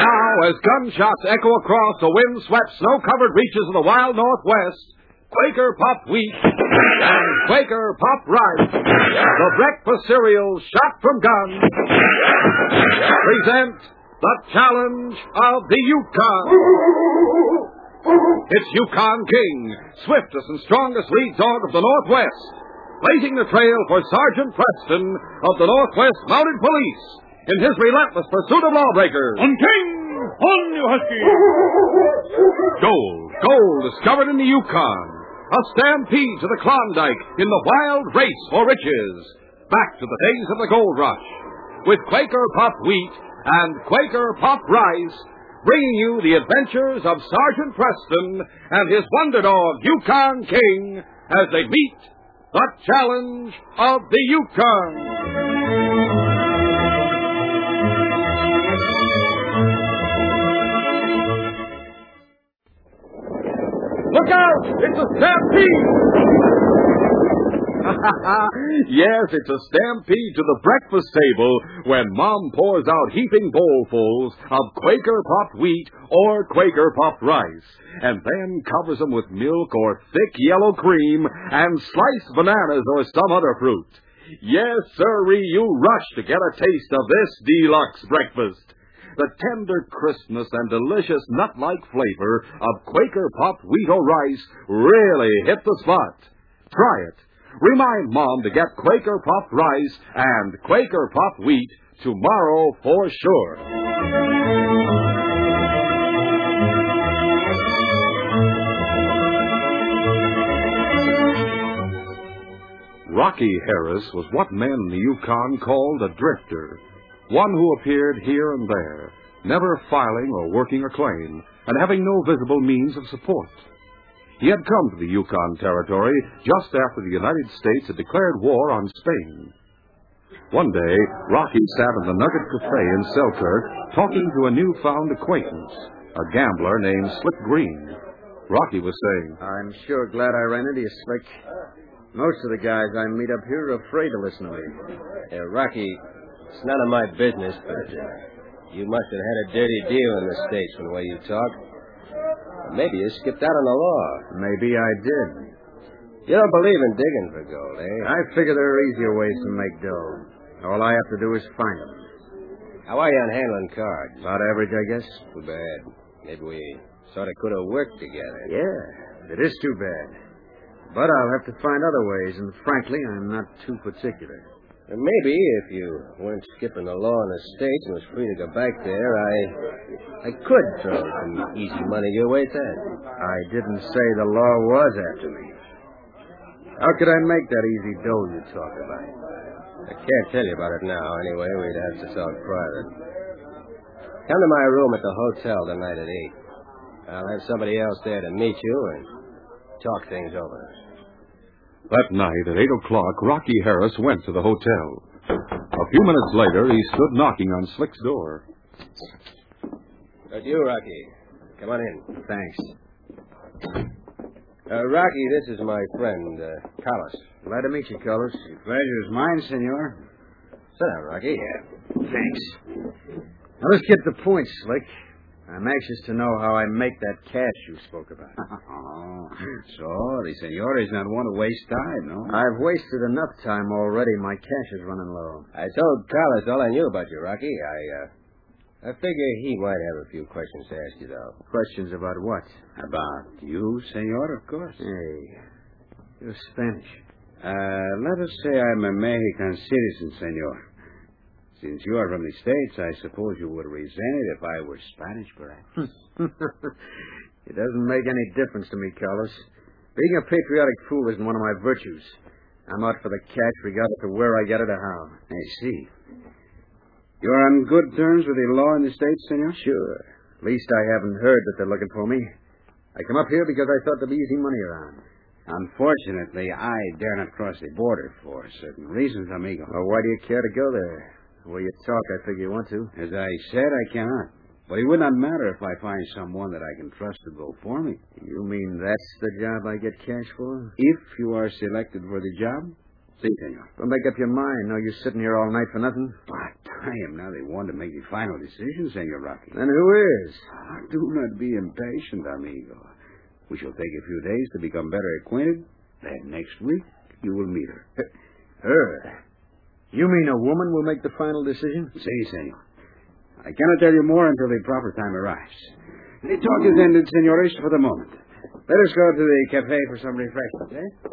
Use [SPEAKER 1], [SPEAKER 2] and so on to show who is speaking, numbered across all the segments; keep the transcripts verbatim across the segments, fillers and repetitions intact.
[SPEAKER 1] now, as gunshots echo across the wind-swept, snow-covered reaches of the wild Northwest, Quaker Puffed Wheat and Quaker Puffed Rice, the breakfast cereals shot from guns, present the challenge of the Yukon. It's Yukon King, swiftest and strongest lead dog of the Northwest, blazing the trail for Sergeant Preston of the Northwest Mounted Police in his relentless pursuit of lawbreakers.
[SPEAKER 2] On King! On, you husky!
[SPEAKER 1] Gold, gold discovered in the Yukon. A stampede to the Klondike in the wild race for riches. Back to the days of the gold rush. With Quaker Puffed Wheat and Quaker Puffed Rice, bringing you the adventures of Sergeant Preston and his wonder dog, Yukon King, as they meet the challenge of the Yukon. Look out! It's a stampede! Yes, it's a stampede to the breakfast table when Mom pours out heaping bowlfuls of Quaker Puffed Wheat or Quaker Puffed Rice, and then covers them with milk or thick yellow cream and sliced bananas or some other fruit. Yes, sirree, you rush to get a taste of this deluxe breakfast. The tender crispness and delicious nut-like flavor of Quaker Puffed Wheat or Rice really hit the spot. Try it. Remind Mom to get Quaker Puffed Rice and Quaker Puffed Wheat tomorrow for sure. Rocky Harris was what men in the Yukon called a drifter. One who appeared here and there, never filing or working a claim, and having no visible means of support. He had come to the Yukon Territory just after the United States had declared war on Spain. One day, Rocky sat in the Nugget Cafe in Selkirk talking to a newfound acquaintance, a gambler named Slick Green. Rocky was saying,
[SPEAKER 3] I'm sure glad I ran into you, Slick. Most of the guys I meet up here are afraid to listen to me.
[SPEAKER 4] Uh, Rocky, it's none of my business, but uh, you must have had a dirty deal in the States from the way you talk. Or maybe you skipped out on the law.
[SPEAKER 3] Maybe I did.
[SPEAKER 4] You don't believe in digging for gold, eh?
[SPEAKER 3] I figure there are easier ways to make dough. All I have to do is find them.
[SPEAKER 4] How are you on handling cards?
[SPEAKER 3] About average, I guess.
[SPEAKER 4] Too bad. Maybe we sort of could have worked together.
[SPEAKER 3] Yeah, it is too bad. But I'll have to find other ways, and frankly, I'm not too particular.
[SPEAKER 4] And maybe if you weren't skipping the law in the States and was free to go back there, I I could throw some easy money your way then.
[SPEAKER 3] I didn't say the law was after me. How could I make that easy dough you talk about?
[SPEAKER 4] I can't tell you about it now. Anyway, we'd have to talk private. Come to my room at the hotel tonight at eight. I'll have somebody else there to meet you and talk things over.
[SPEAKER 1] That night at eight o'clock, Rocky Harris went to the hotel. A few minutes later, he stood knocking on Slick's door.
[SPEAKER 4] That's you, Rocky. Come on in.
[SPEAKER 3] Thanks.
[SPEAKER 4] Uh, Rocky, this is my friend, uh, Carlos.
[SPEAKER 3] Glad to meet you, Carlos. The pleasure is mine, senor.
[SPEAKER 4] Sit down, Rocky.
[SPEAKER 3] Yeah. Thanks. Now, let's get to the point, Slick. I'm anxious to know how I make that cash you spoke about.
[SPEAKER 5] Oh, sorry, senor. Is not want to waste time, no?
[SPEAKER 3] I've wasted enough time already. My cash is running low.
[SPEAKER 4] I told Carlos all I knew about you, Rocky. I, uh, I figure he might have a few questions to ask you, though.
[SPEAKER 3] Questions about what?
[SPEAKER 5] About you, senor, of course.
[SPEAKER 3] Hey, you're Spanish.
[SPEAKER 5] Uh, let us say I'm a Mexican citizen, senor. Since you are from the States, I suppose you would resent it if I were Spanish, perhaps.
[SPEAKER 3] It doesn't make any difference to me, Carlos. Being a patriotic fool isn't one of my virtues. I'm out for the cash regardless of where I get it or how.
[SPEAKER 5] I see. You're on good terms with the law in the States, senor?
[SPEAKER 3] Sure. At least I haven't heard that they're looking for me. I come up here because I thought there'd be easy money around.
[SPEAKER 5] Unfortunately, I dare not cross the border for certain reasons, amigo.
[SPEAKER 3] Well, why do you care to go there? The way you talk, I figure you want to.
[SPEAKER 5] As I said, I cannot. But it would not matter if I find someone that I can trust to go for me.
[SPEAKER 3] You mean that's the job I get cash for?
[SPEAKER 5] If you are selected for the job,
[SPEAKER 3] Si, senor. Don't make up your mind. No use sitting here all night for nothing.
[SPEAKER 5] But I am now the one to make the final decision, Senor Rocky.
[SPEAKER 3] Then who is?
[SPEAKER 5] Ah, do not be impatient, amigo. We shall take a few days to become better acquainted. Then next week, you will meet her.
[SPEAKER 3] Her? You mean a woman will make the final decision?
[SPEAKER 5] Si, senor. I cannot tell you more until the proper time arrives. The talk is ended, senores, for the moment. Let us go to the cafe for some refreshment, eh?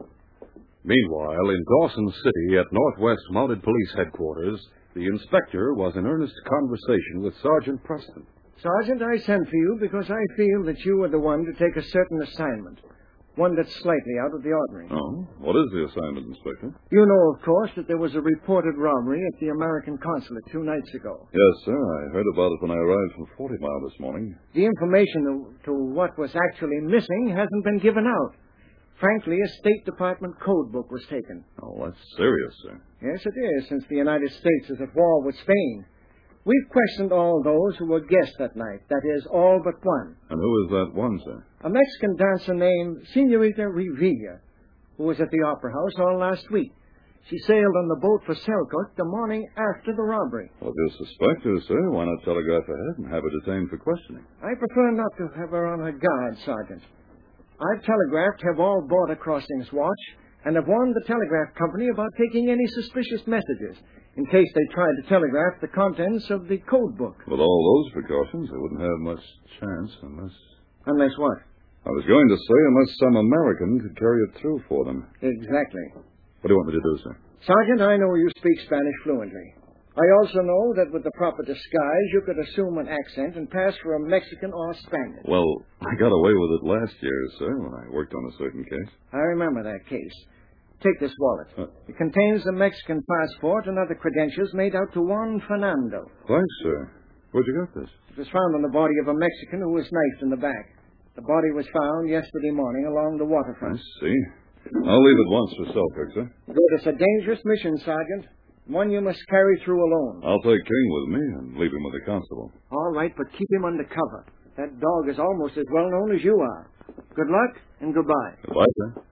[SPEAKER 1] Meanwhile, in Dawson City at Northwest Mounted Police Headquarters, the inspector was in earnest conversation with Sergeant Preston.
[SPEAKER 6] Sergeant, I sent for you because I feel that you are the one to take a certain assignment, one that's slightly out of the ordinary.
[SPEAKER 2] Oh? What is the assignment, Inspector?
[SPEAKER 6] You know, of course, that there was a reported robbery at the American consulate two nights ago.
[SPEAKER 2] Yes, sir. I heard about it when I arrived from Forty Mile this morning.
[SPEAKER 6] The information to, to what was actually missing hasn't been given out. Frankly, a State Department code book was taken.
[SPEAKER 2] Oh, that's serious, sir.
[SPEAKER 6] Yes, it is, since the United States is at war with Spain. We've questioned all those who were guests that night. That is, all but one.
[SPEAKER 2] And who is that one, sir?
[SPEAKER 6] A Mexican dancer named Senorita Revilla, who was at the Opera House all last week. She sailed on the boat for Selkirk the morning after the robbery.
[SPEAKER 2] Well, if you suspect her, sir, why not telegraph ahead and have her detained for questioning?
[SPEAKER 6] I prefer not to have her on her guard, Sergeant. I've telegraphed have all border crossings watch and have warned the telegraph company about taking any suspicious messages in case they tried to telegraph the contents of the code book.
[SPEAKER 2] With all those precautions, they wouldn't have much chance unless...
[SPEAKER 6] Unless what?
[SPEAKER 2] I was going to say unless some American could carry it through for them.
[SPEAKER 6] Exactly.
[SPEAKER 2] What do you want me to do, sir?
[SPEAKER 6] Sergeant, I know you speak Spanish fluently. I also know that with the proper disguise, you could assume an accent and pass for a Mexican or Spaniard.
[SPEAKER 2] Well, I got away with it last year, sir, when I worked on a certain case.
[SPEAKER 6] I remember that case. Take this wallet.
[SPEAKER 2] Huh.
[SPEAKER 6] It contains a Mexican passport and other credentials made out to Juan Fernando.
[SPEAKER 2] Thanks, sir. Where'd you get this?
[SPEAKER 6] It was found on the body of a Mexican who was knifed in the back. The body was found yesterday morning along the
[SPEAKER 2] I
[SPEAKER 6] waterfront.
[SPEAKER 2] see. I'll leave at once for Selkirk, sir.
[SPEAKER 6] Good. It's a dangerous mission, Sergeant. One you must carry through alone.
[SPEAKER 2] I'll take King with me and leave him with the constable.
[SPEAKER 6] All right, but keep him under cover. That dog is almost as well known as you are. Good luck and goodbye.
[SPEAKER 2] Goodbye, sir.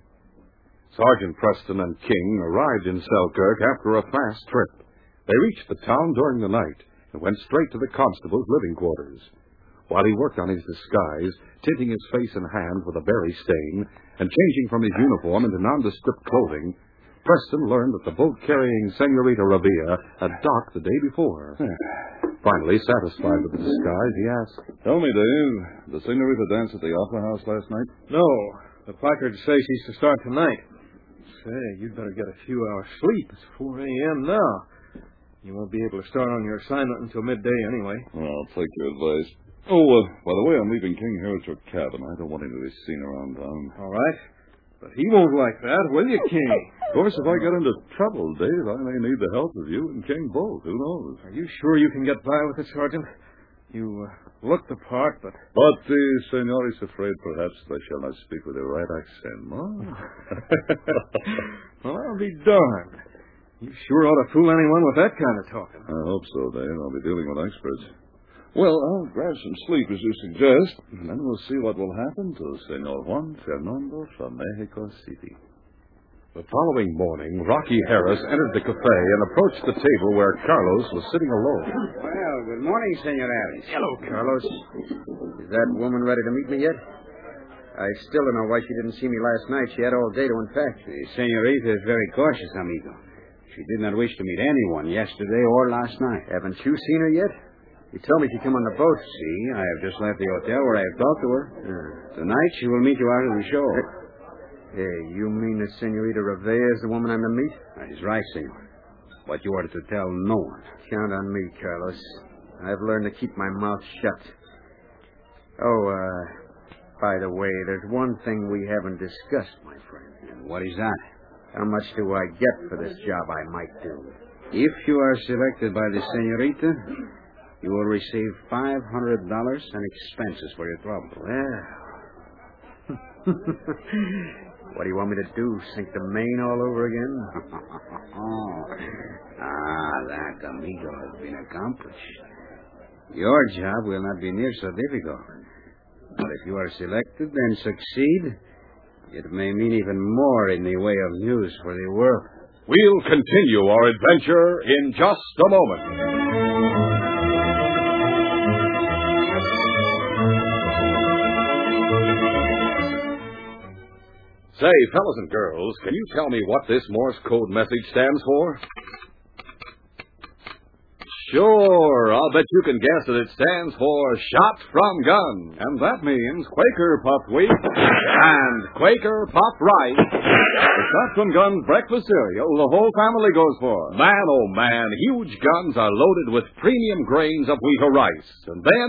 [SPEAKER 1] Sergeant Preston and King arrived in Selkirk after a fast trip. They reached the town during the night and went straight to the constable's living quarters. While he worked on his disguise, tinting his face and hands with a berry stain, and changing from his uniform into nondescript clothing, Preston learned that the boat carrying Senorita Revilla had docked the day before. Finally, satisfied with the disguise, he asked,
[SPEAKER 2] Tell me, Dave, did Senorita dance at the Opera House last night?
[SPEAKER 7] No. The placards say she's to start tonight. Say, you'd better get a few hours sleep. It's four a.m. now. You won't be able to start on your assignment until midday anyway.
[SPEAKER 2] Well, I'll take your advice. Oh, uh, by the way, I'm leaving King here at your cabin. I don't want him to be seen around town.
[SPEAKER 7] All right. But he won't like that, will you, King?
[SPEAKER 2] Of course, if I get into trouble, Dave, I may need the help of you and King both. Who knows?
[SPEAKER 7] Are you sure you can get by with it, Sergeant? You uh, look the part, but...
[SPEAKER 2] But the senor is afraid perhaps I shall not speak with the right accent, no?
[SPEAKER 7] Well, I'll be darned. You sure ought to fool anyone with that kind of talking.
[SPEAKER 2] I hope so, Dave. I'll be dealing with experts. Well, I'll grab some sleep, as you suggest, and then we'll see what will happen to Senor Juan Fernando from Mexico City.
[SPEAKER 1] The following morning, Rocky Harris entered the cafe and approached the table where Carlos was sitting alone.
[SPEAKER 5] Well, good morning, Senor Harris.
[SPEAKER 3] Hello, Carlos. Is that woman ready to meet me yet? I still don't know why she didn't see me last night. She had all day to unpack.
[SPEAKER 5] The senorita is very cautious, amigo. She did not wish to meet anyone yesterday or last night.
[SPEAKER 3] Haven't you seen her yet? You told me she'd come on the boat.
[SPEAKER 5] See, I have just left the hotel where I have talked to her. Uh, Tonight she will meet you out on the shore.
[SPEAKER 3] Hey, you mean that Senorita Revilla is the woman I'm to meet?
[SPEAKER 5] That is right, senor. But you are to tell no one.
[SPEAKER 3] Count on me, Carlos. I've learned to keep my mouth shut. Oh, uh, by the way, there's one thing we haven't discussed, my friend.
[SPEAKER 5] And what is that?
[SPEAKER 3] How much do I get for this job I might do?
[SPEAKER 5] If you are selected by the senorita, you will receive five hundred dollars and expenses for your trouble.
[SPEAKER 3] Well. What do you want me to do? Sink the Maine all over again?
[SPEAKER 5] Ah, that, amigo, has been accomplished. Your job will not be near so difficult. But if you are selected and succeed, It may mean even more in the way of news for the world.
[SPEAKER 1] We'll continue our adventure in just a moment. Say, fellas and girls, can you tell me what this Morse code message stands for? Sure, I'll bet you can guess that it stands for Shot from Gun.
[SPEAKER 2] And that means Quaker Puffed Wheat
[SPEAKER 1] And Quaker Puffed Rice.
[SPEAKER 2] The Shot from Gun breakfast cereal the whole family goes for.
[SPEAKER 1] Man, oh man, huge guns are loaded with premium grains of wheat or rice. And then...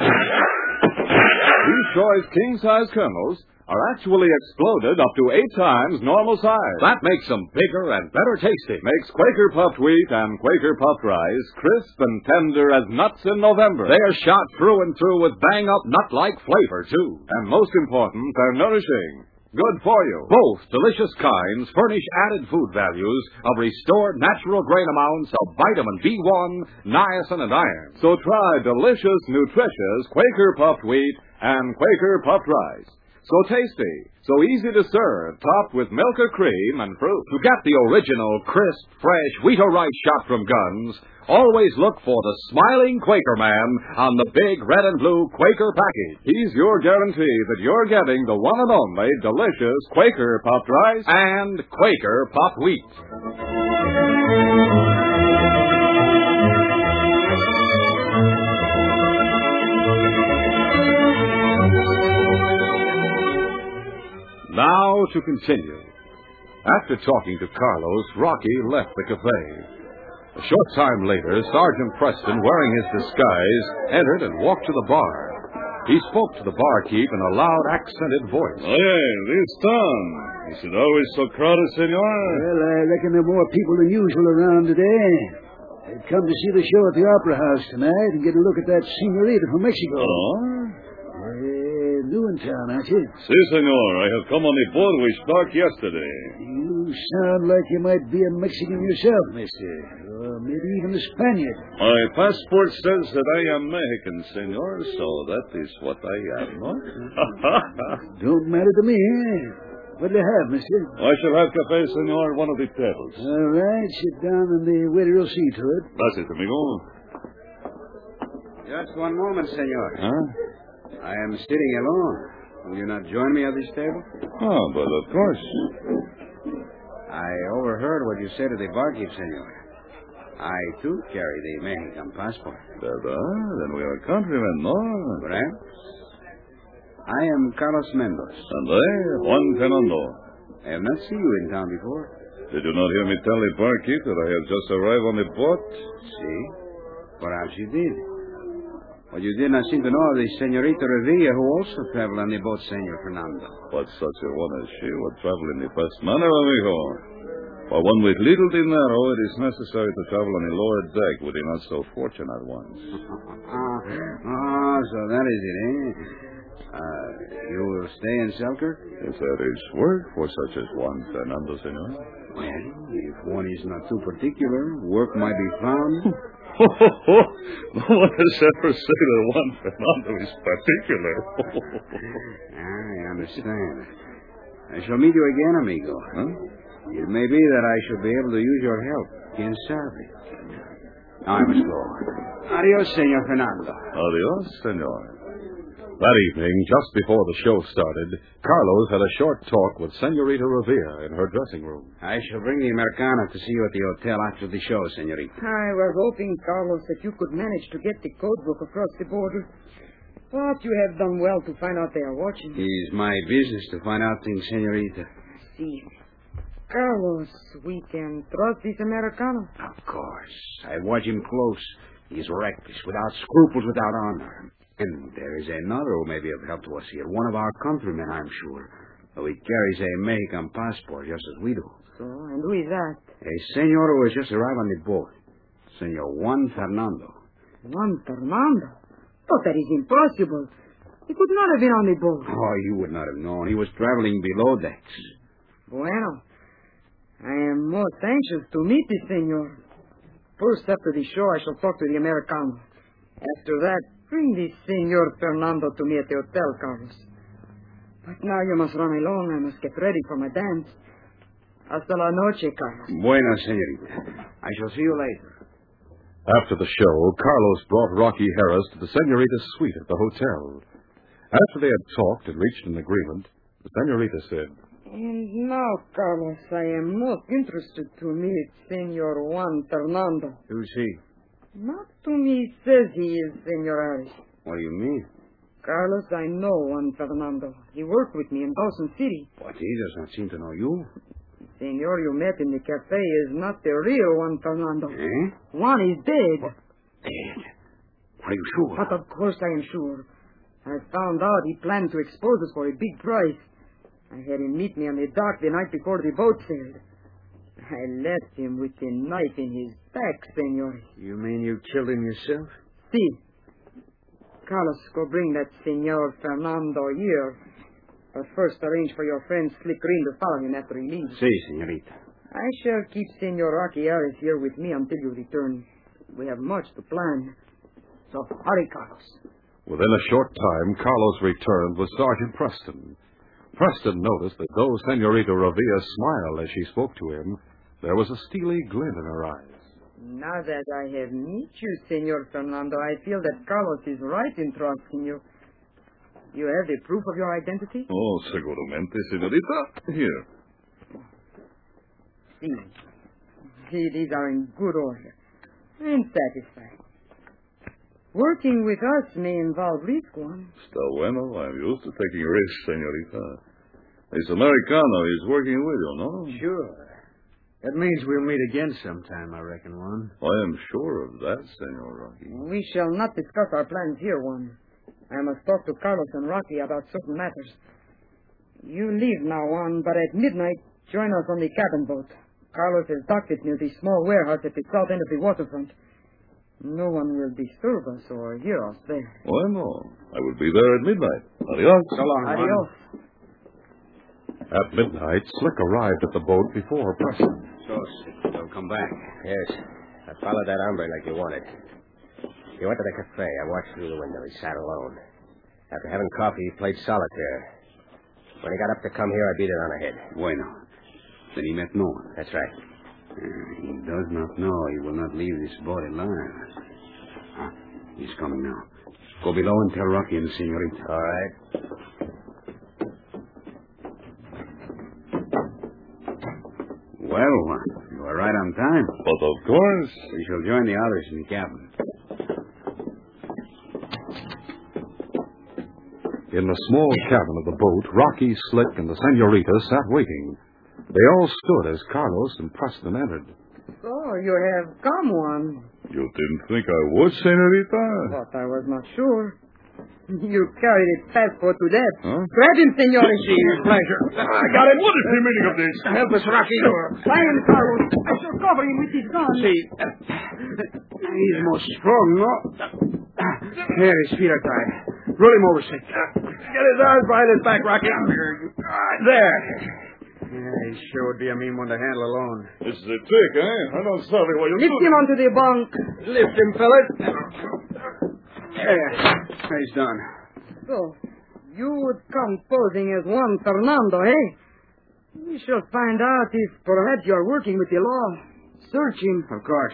[SPEAKER 2] These choice king-size kernels are actually exploded up to eight times normal size.
[SPEAKER 1] That makes them bigger and better tasting.
[SPEAKER 2] Makes Quaker Puffed Wheat and Quaker Puffed Rice crisp and tender as nuts in November.
[SPEAKER 1] They're shot through and through with bang-up nut-like flavor, too.
[SPEAKER 2] And most important, they're nourishing. Good for you.
[SPEAKER 1] Both delicious kinds furnish added food values of restored natural grain amounts of vitamin B one, niacin, and iron.
[SPEAKER 2] So try delicious, nutritious Quaker Puffed Wheat and Quaker Puffed Rice. So tasty, so easy to serve, topped with milk or cream and fruit.
[SPEAKER 1] To get the original, crisp, fresh wheat or rice shot from Guns, always look for the smiling Quaker man on the big red and blue Quaker package.
[SPEAKER 2] He's your guarantee that you're getting the one and only delicious Quaker Puffed Rice
[SPEAKER 1] and Quaker Puffed Wheat. Now to continue. After talking to Carlos, Rocky left the cafe. A short time later, Sergeant Preston, wearing his disguise, entered and walked to the bar. He spoke to the barkeep in a loud, accented voice.
[SPEAKER 2] Oye, this town. Is it always so crowded, senor?
[SPEAKER 8] Well, I reckon there are more people than usual around today. I've come to see the show at the Opera House tonight and get a look at that senorita from Mexico.
[SPEAKER 2] Oh?
[SPEAKER 8] Uh, new in town, aren't you?
[SPEAKER 2] Si, senor. I have come on the boat we struck yesterday.
[SPEAKER 8] You sound like you might be a Mexican yourself, mister. Or maybe even a Spaniard.
[SPEAKER 2] My passport says that I am Mexican, senor, so that is what I am, no?
[SPEAKER 8] Don't matter to me, eh? What'll you have, mister?
[SPEAKER 2] I shall have cafe, senor, one of the tables.
[SPEAKER 8] All right, sit down and the waiter will see to it.
[SPEAKER 2] Gracias, amigo.
[SPEAKER 5] Just one moment, senor.
[SPEAKER 2] Huh?
[SPEAKER 5] I am sitting alone. Will you not join me at this table?
[SPEAKER 2] Oh, but of course.
[SPEAKER 5] I overheard what you said to the barkeep, senor. I, too, carry the Mexican passport.
[SPEAKER 2] ¿Verdad? Then we are countrymen, no?
[SPEAKER 5] Perhaps. I am Carlos Mendoz.
[SPEAKER 2] And I, Juan Fernando.
[SPEAKER 5] I have not seen you in town before.
[SPEAKER 2] Did you not hear me tell the barkeep that I have just arrived on the boat?
[SPEAKER 5] See? Perhaps you did. But you did not seem to know of the Senorita Revilla, who also traveled on the boat, Senor Fernando.
[SPEAKER 2] But such a one as she would travel in the best manner, amigo. For one with little dinero, it is necessary to travel on the lower deck with the not-so-fortunate ones.
[SPEAKER 5] Ah, so that is it, eh? Uh, you will stay in Selkirk?
[SPEAKER 2] If that is work for such as Juan Fernando, senor.
[SPEAKER 5] Well, if one is not too particular, work might be found.
[SPEAKER 2] No one has ever said that Juan Fernando is particular.
[SPEAKER 5] I understand. I shall meet you again, amigo.
[SPEAKER 2] Huh?
[SPEAKER 5] It may be that I shall be able to use your help. Quien sabe? Now I must go. Adios, Senor Fernando.
[SPEAKER 2] Adios, senor.
[SPEAKER 1] That evening, just before the show started, Carlos had a short talk with Senorita Revilla in her dressing room.
[SPEAKER 5] I shall bring the Americana to see you at the hotel after the show, Senorita.
[SPEAKER 9] I was hoping, Carlos, that you could manage to get the code book across the border. But you have done well to find out they are watching.
[SPEAKER 5] It is my business to find out things, Senorita.
[SPEAKER 9] See. Carlos, we can trust this Americano.
[SPEAKER 5] Of course. I watch him close. He is reckless, without scruples, without honor. And there is another who may be of help to us here. One of our countrymen, I'm sure. Though he carries a Mexican passport, just as we do.
[SPEAKER 9] So, and who is that?
[SPEAKER 5] A senor who has just arrived on the boat. Senor Juan Fernando.
[SPEAKER 9] Juan Fernando? But that is impossible. He could not have been on the boat.
[SPEAKER 5] Oh, you would not have known. He was traveling below decks.
[SPEAKER 9] Bueno. I am most anxious to meet the senor. First, after the show, I shall talk to the Americano. After that, bring the Senor Fernando to me at the hotel, Carlos. But now you must run along. I must get ready for my dance. Hasta la noche, Carlos.
[SPEAKER 5] Bueno, senorita. I shall see you later.
[SPEAKER 1] After the show, Carlos brought Rocky Harris to the senorita's suite at the hotel. After they had talked and reached an agreement, the senorita said,
[SPEAKER 9] And now, Carlos, I am most interested to meet Senor Juan Fernando.
[SPEAKER 5] Who's he?
[SPEAKER 9] Not to me says he is, Senor Harris.
[SPEAKER 5] What do you mean?
[SPEAKER 9] Carlos, I know Juan Fernando. He worked with me in Dawson City.
[SPEAKER 5] But he does not seem to know you.
[SPEAKER 9] Senor you met in the cafe is not the real Juan Fernando.
[SPEAKER 5] Eh?
[SPEAKER 9] Juan is dead.
[SPEAKER 5] What? Dead? Are you sure?
[SPEAKER 9] But of course I am sure. I found out he planned to expose us for a big price. I had him meet me on the dock the night before the boat sailed. I left him with a knife in his back, senor.
[SPEAKER 3] You mean you killed him yourself?
[SPEAKER 9] Si. Carlos, go bring that Senor Fernando here. But first arrange for your friend Slick Green to follow him after he leaves.
[SPEAKER 5] Si, senorita.
[SPEAKER 9] I shall keep Senor Rocky Harris here with me until you return. We have much to plan. So hurry, Carlos.
[SPEAKER 1] Within a short time, Carlos returned with Sergeant Preston. Preston noticed that though Senorita Revilla smiled as she spoke to him, there was a steely glint in her eyes.
[SPEAKER 9] Now that I have met you, Senor Fernando, I feel that Carlos is right in trusting you. You have the proof of your identity?
[SPEAKER 2] Oh, seguramente, senorita. Here.
[SPEAKER 9] See. See, these are in good order. I am satisfied. Working with us may involve risk, Juan.
[SPEAKER 2] Está bueno. I'm used to taking risks, senorita. This Americano is working with you, no?
[SPEAKER 3] Sure. That means we'll meet again sometime, I reckon, Juan.
[SPEAKER 2] I am sure of that, Senor Rocky.
[SPEAKER 9] We shall not discuss our plans here, Juan. I must talk to Carlos and Rocky about certain matters. You leave now, Juan, but at midnight, join us on the cabin boat. Carlos is docked near the small warehouse at the south end of the waterfront. No one will disturb us or hear us there.
[SPEAKER 2] Bueno, I will be there at midnight. Adios.
[SPEAKER 3] So long, Juan.
[SPEAKER 9] Adios.
[SPEAKER 1] At midnight, Slick arrived at the boat before Preston.
[SPEAKER 5] So, they'll come back.
[SPEAKER 4] Yes. I followed that hombre like you wanted. He went to the cafe. I watched through the window. He sat alone. After having coffee, he played solitaire. When he got up to come here, I beat it on the head.
[SPEAKER 5] Bueno. Then he met no one.
[SPEAKER 4] That's right.
[SPEAKER 5] Uh, he does not know he will not leave this boy alive. Ah, he's coming now. Go below and tell Rocky and the senorita.
[SPEAKER 4] All right.
[SPEAKER 5] Well, uh, you are right on time.
[SPEAKER 2] But of course.
[SPEAKER 5] We shall join the others in the cabin.
[SPEAKER 1] In the small cabin of the boat, Rocky, Slick, and the senorita sat waiting. They all stood as Carlos and Preston entered.
[SPEAKER 9] So, you have come, Juan.
[SPEAKER 2] You didn't think I would, senorita?
[SPEAKER 9] But I was not sure. You carried a passport to death.
[SPEAKER 2] Huh?
[SPEAKER 9] Grab him, senor.
[SPEAKER 3] Pleasure. I got it.
[SPEAKER 2] What is the meaning of this?
[SPEAKER 3] Help us, Rocky.
[SPEAKER 9] Lion, Carlos. I shall cover him with his gun.
[SPEAKER 3] See, uh, he's more strong, no? Here, his feet are tied. Roll him over, Slick. Get his arms behind his back, Rocky. There. Yeah, he sure would be a mean one to handle alone.
[SPEAKER 2] This is a trick, eh? I'm not sorry what you
[SPEAKER 9] Lift him onto the bunk.
[SPEAKER 3] Lift him, fellas. There. He's done.
[SPEAKER 9] So, you would come posing as Juan Fernando, eh? We shall find out if perhaps you are working with the law. Search him.
[SPEAKER 3] Of course.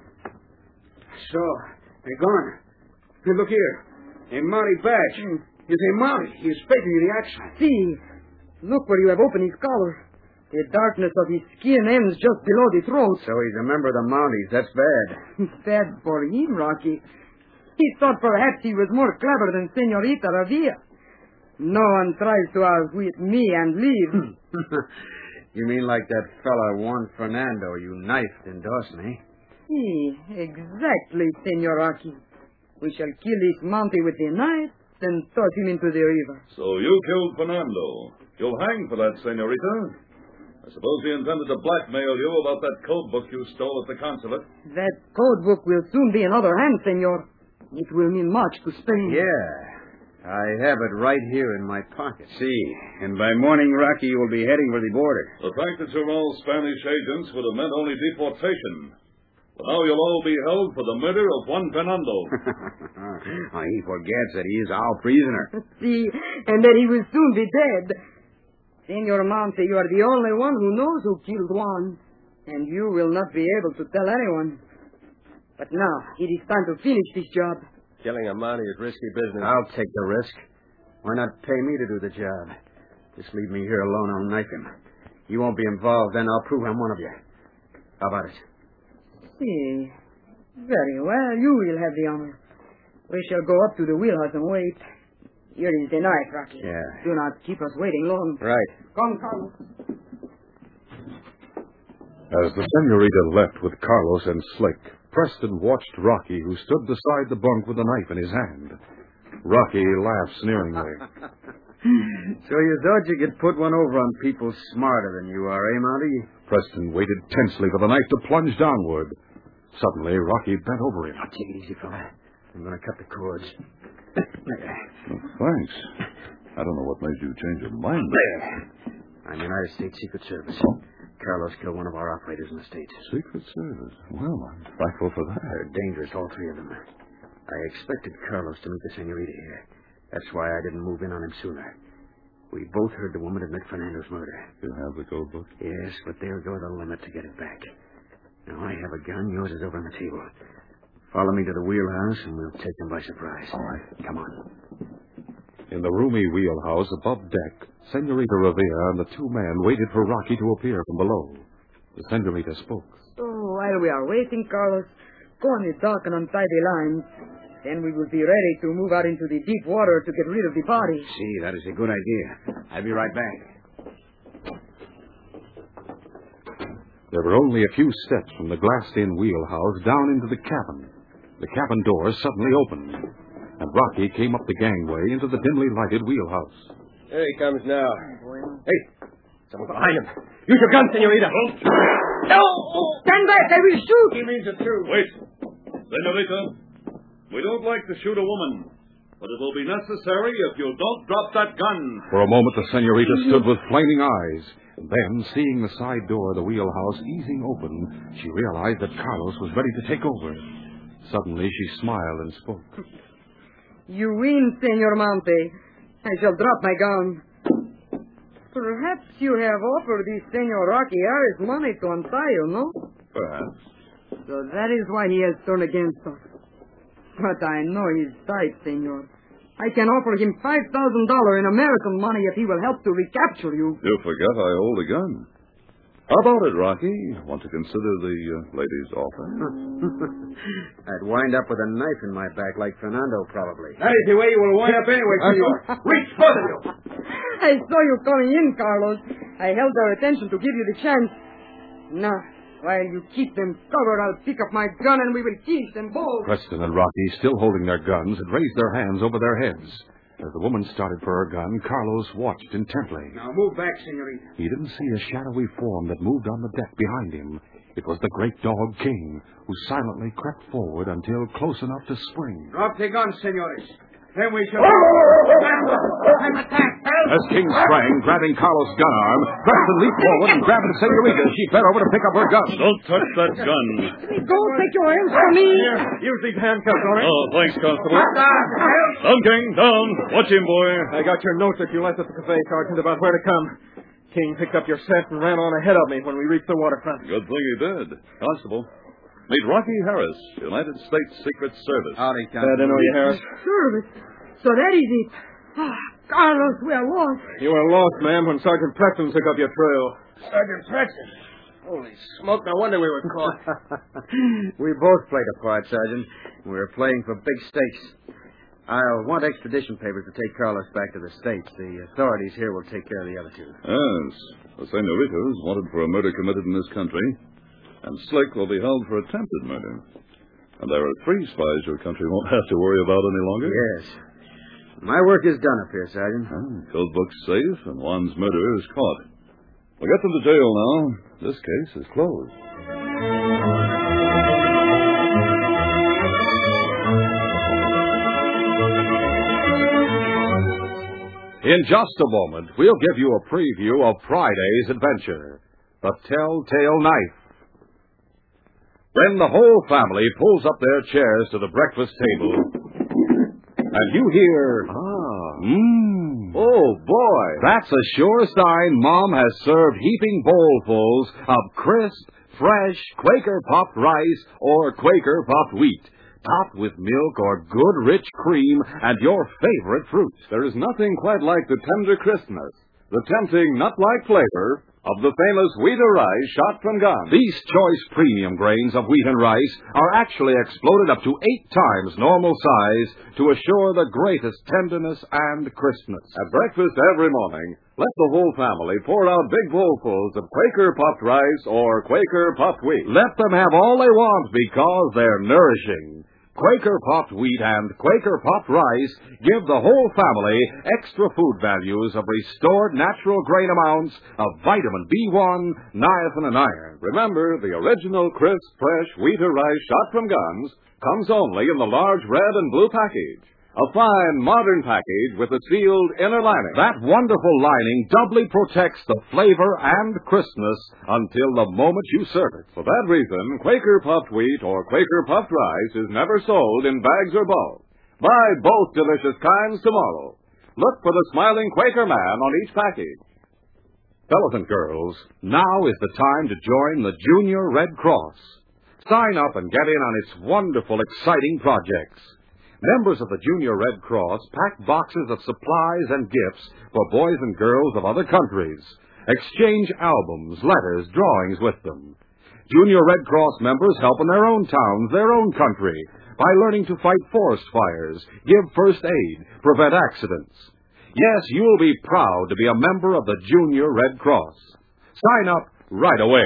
[SPEAKER 3] So, they're gone. Hey, look here. A Mountie badge.
[SPEAKER 9] Hmm.
[SPEAKER 3] He's a Mountie. He's faking you the action.
[SPEAKER 9] See, look where you have opened his collar. The darkness of his skin ends just below the throat.
[SPEAKER 3] So he's a member of the Mounties. That's bad.
[SPEAKER 9] Bad for him, Rocky. He thought perhaps he was more clever than Senorita Revilla. No one tries to outwit me and leave.
[SPEAKER 3] You mean like that fella Juan Fernando you knifed in Dawson, eh?
[SPEAKER 9] See, exactly, Senor Rocky. We shall kill this Mountie with a knife, then toss him into the river.
[SPEAKER 2] So you killed Fernando. You'll hang for that, senorita. I suppose he intended to blackmail you about that code book you stole at the consulate.
[SPEAKER 9] That code book will soon be in other hands, Senor. It will mean much to Spain.
[SPEAKER 3] Yeah. I have it right here in my pocket.
[SPEAKER 5] See, and by morning, Rocky, you will be heading for the border.
[SPEAKER 2] The fact that you're all Spanish agents would have meant only deportation. But now you'll all be held for the murder of Juan Fernando.
[SPEAKER 5] Oh, he forgets that he is our prisoner.
[SPEAKER 9] See, and that he will soon be dead. Senor Monte, you are the only one who knows who killed Juan, and you will not be able to tell anyone. But now, it is time to finish this job.
[SPEAKER 4] Killing a Mountie is risky business.
[SPEAKER 5] I'll take the risk. Why not pay me to do the job? Just leave me here alone, I'll knife him. You won't be involved, then I'll prove I'm one of you. How about it?
[SPEAKER 9] See. Very well, you will have the honor. We shall go up to the wheelhouse and wait. Here is the knife, Rocky.
[SPEAKER 5] Yeah.
[SPEAKER 9] Do not keep us waiting long.
[SPEAKER 4] Right.
[SPEAKER 9] Come, Carlos.
[SPEAKER 2] As the senorita left with Carlos and Slick, Preston watched Rocky, who stood beside the bunk with a knife in his hand. Rocky laughed sneeringly.
[SPEAKER 5] So you thought you could put one over on people smarter than you are, eh, Monty?
[SPEAKER 2] Preston waited tensely for the knife to plunge downward. Suddenly, Rocky bent over him.
[SPEAKER 5] Now, take it easy, fella. I'm going to cut the cords.
[SPEAKER 2] Oh, thanks. I don't know what made you change your mind.
[SPEAKER 5] There. I'm United States Secret Service. Carlos killed one of our operators in the States.
[SPEAKER 2] Secret Service? Well, I'm thankful for that.
[SPEAKER 5] They're dangerous, all three of them. I expected Carlos to meet the senorita here. That's why I didn't move in on him sooner. We both heard the woman admit Fernando's murder.
[SPEAKER 2] You have the code book?
[SPEAKER 5] Yes, but there go the limit to get it back. Now, I have a gun. Yours is over on the table. Follow me to the wheelhouse, and we'll take them by surprise.
[SPEAKER 2] All right.
[SPEAKER 5] Come on.
[SPEAKER 2] In the roomy wheelhouse above deck, Senorita Revere and the two men waited for Rocky to appear from below. The senorita spoke.
[SPEAKER 9] So, while we are waiting, Carlos, go on the dock and untie the lines. Then we will be ready to move out into the deep water to get rid of the body.
[SPEAKER 5] See, that is a good idea. I'll be right back.
[SPEAKER 2] There were only a few steps from the glassed-in wheelhouse down into the cabin. The cabin door suddenly opened, and Rocky came up the gangway into the dimly lighted wheelhouse.
[SPEAKER 4] There he comes now. Hey, someone behind him. Use your gun, senorita.
[SPEAKER 9] No! Stand back! I will shoot!
[SPEAKER 4] He means it, too.
[SPEAKER 2] Wait. Senorita, we don't like to shoot a woman, but it will be necessary if you don't drop that gun. For a moment, the senorita stood with flaming eyes. Then, seeing the side door of the wheelhouse easing open, she realized that Carlos was ready to take over. Suddenly, she smiled and spoke.
[SPEAKER 9] You win, Senor Monte. I shall drop my gun. Perhaps you have offered this Senor Rocky Harris money to untie you, no?
[SPEAKER 2] Perhaps.
[SPEAKER 9] So that is why he has turned against us. But I know his type, Senor. I can offer him five thousand dollars in American money if he will help to recapture you.
[SPEAKER 2] You forget I hold a gun. How about it, Rocky? Want to consider the uh, lady's offer?
[SPEAKER 5] I'd wind up with a knife in my back like Fernando, probably.
[SPEAKER 3] That is the way you will wind up anyway, Senor. Reach, both of you.
[SPEAKER 9] I saw you coming in, Carlos. I held their attention to give you the chance. Now, while you keep them covered, I'll pick up my gun and we will kiss them both.
[SPEAKER 2] Preston and Rocky, still holding their guns, had raised their hands over their heads. As the woman started for her gun, Carlos watched intently.
[SPEAKER 3] Now move back, senorita.
[SPEAKER 2] He didn't see a shadowy form that moved on the deck behind him. It was the great dog King, who silently crept forward until close enough to spring.
[SPEAKER 3] Drop the gun, senores. Then we shall... I'm attacked.
[SPEAKER 2] As King sprang, grabbing Carlos' gun arm, Preston leaped forward and grabbed the senorita. She bent over to pick up her gun.
[SPEAKER 10] Don't touch that gun.
[SPEAKER 9] Don't take your hands from me.
[SPEAKER 6] Use these handcuffs on it.
[SPEAKER 10] Oh, thanks, Constable. Down, King, down. Watch him, boy.
[SPEAKER 6] I got your notes that you left at the cafe, Sergeant, about where to come. King picked up your scent and ran on ahead of me when we reached the waterfront.
[SPEAKER 10] Good thing he did. Constable, meet Rocky Harris, United States Secret Service.
[SPEAKER 5] Howdy,
[SPEAKER 6] Glad to know you, Harris.
[SPEAKER 9] Service. So that is it. Ah, Carlos, we are lost.
[SPEAKER 6] You were lost, ma'am, when Sergeant Preston took up your trail.
[SPEAKER 3] Sergeant Preston.
[SPEAKER 4] Holy smoke, no wonder we were caught.
[SPEAKER 5] We both played a part, Sergeant. We were playing for big stakes. I'll want extradition papers to take Carlos back to the States. The authorities here will take care of the other two.
[SPEAKER 2] Yes. The senorita is wanted for a murder committed in this country, and Slick will be held for attempted murder. And there are three spies your country won't have to worry about any longer.
[SPEAKER 5] Yes. My work is done up here, Sergeant.
[SPEAKER 2] Oh, code book's safe, and Juan's murderer is caught. We'll get them to jail now. This case is closed. In just a moment, we'll give you a preview of Friday's adventure, The Telltale Knife. When the whole family pulls up their chairs to the breakfast table, and you hear, ah, mmm,
[SPEAKER 1] Oh, boy. That's a sure sign Mom has served heaping bowlfuls of crisp, fresh Quaker puffed rice or Quaker puffed wheat, topped with milk or good rich cream and your favorite fruit.
[SPEAKER 10] There is nothing quite like the tender crispness, the tempting nut-like flavor of the famous wheat or rice shot from guns.
[SPEAKER 1] These choice premium grains of wheat and rice are actually exploded up to eight times normal size to assure the greatest tenderness and crispness.
[SPEAKER 10] At breakfast every morning, let the whole family pour out big bowlfuls of Quaker puffed rice or Quaker puffed wheat.
[SPEAKER 1] Let them have all they want because they're nourishing. Quaker puffed wheat and Quaker puffed rice give the whole family extra food values of restored natural grain amounts of vitamin B one, niacin, and iron.
[SPEAKER 10] Remember, the original crisp, fresh wheat or rice shot from guns comes only in the large red and blue package. A fine, modern package with a sealed inner lining.
[SPEAKER 1] That wonderful lining doubly protects the flavor and crispness until the moment you serve it.
[SPEAKER 10] For that reason, Quaker puffed wheat or Quaker puffed rice is never sold in bags or bulk. Buy both delicious kinds tomorrow. Look for the smiling Quaker man on each package.
[SPEAKER 1] Fellows and girls, now is the time to join the Junior Red Cross. Sign up and get in on its wonderful, exciting projects. Members of the Junior Red Cross pack boxes of supplies and gifts for boys and girls of other countries. Exchange albums, letters, drawings with them. Junior Red Cross members help in their own towns, their own country, by learning to fight forest fires, give first aid, prevent accidents. Yes, you'll be proud to be a member of the Junior Red Cross. Sign up right away.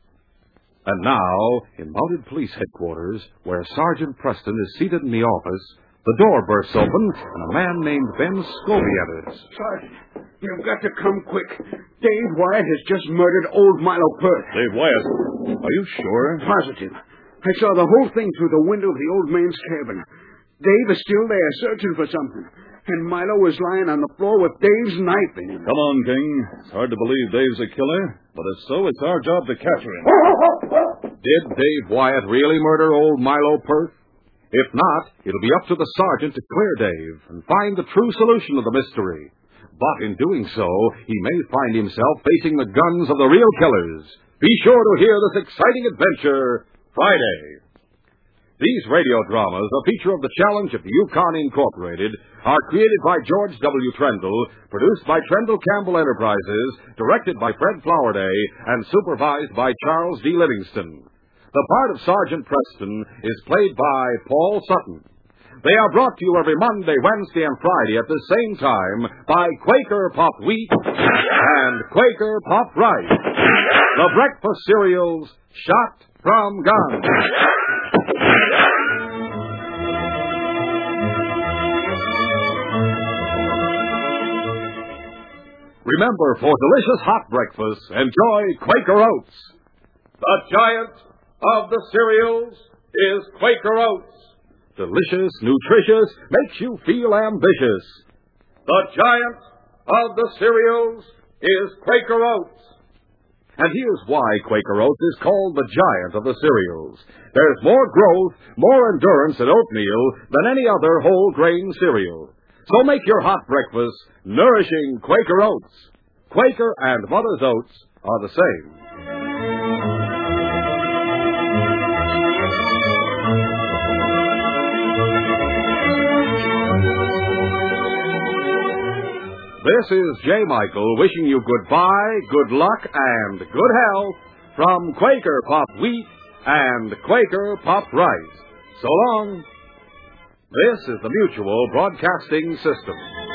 [SPEAKER 1] And now, in Mounted Police Headquarters, where Sergeant Preston is seated in the office, the door bursts open, and a man named Ben Scobie enters.
[SPEAKER 3] Sergeant, you've got to come quick. Dave Wyatt has just murdered old Milo Pert.
[SPEAKER 10] Dave Wyatt, are you sure?
[SPEAKER 3] Positive. I saw the whole thing through the window of the old man's cabin. Dave is still there, searching for something. And Milo was lying on the floor with Dave's knife in him.
[SPEAKER 10] Come on, King. It's hard to believe Dave's a killer, but if so, it's our job to capture him.
[SPEAKER 1] Did Dave Wyatt really murder old Milo Pert? If not, it'll be up to the sergeant to clear Dave and find the true solution of the mystery. But in doing so, he may find himself facing the guns of the real killers. Be sure to hear this exciting adventure Friday. These radio dramas, a feature of the Challenge of the Yukon Incorporated, are created by George W. Trendle, produced by Trendle Campbell Enterprises, directed by Fred Flowerday, and supervised by Charles D. Livingston. The part of Sergeant Preston is played by Paul Sutton. They are brought to you every Monday, Wednesday, and Friday at the same time by Quaker Puffed Wheat and Quaker Puffed Rice, the breakfast cereals shot from guns. Remember, for delicious hot breakfast, enjoy Quaker Oats. The giant of the cereals is Quaker Oats. Delicious, nutritious, makes you feel ambitious. The giant of the cereals is Quaker Oats. And here's why Quaker Oats is called the giant of the cereals. There's more growth, more endurance in oatmeal than any other whole grain cereal. So make your hot breakfast nourishing Quaker Oats. Quaker and Mother's Oats are the same. This is J. Michael wishing you goodbye, good luck, and good health from Quaker Puffed Wheat and Quaker Puffed Rice. So long. This is the Mutual Broadcasting System.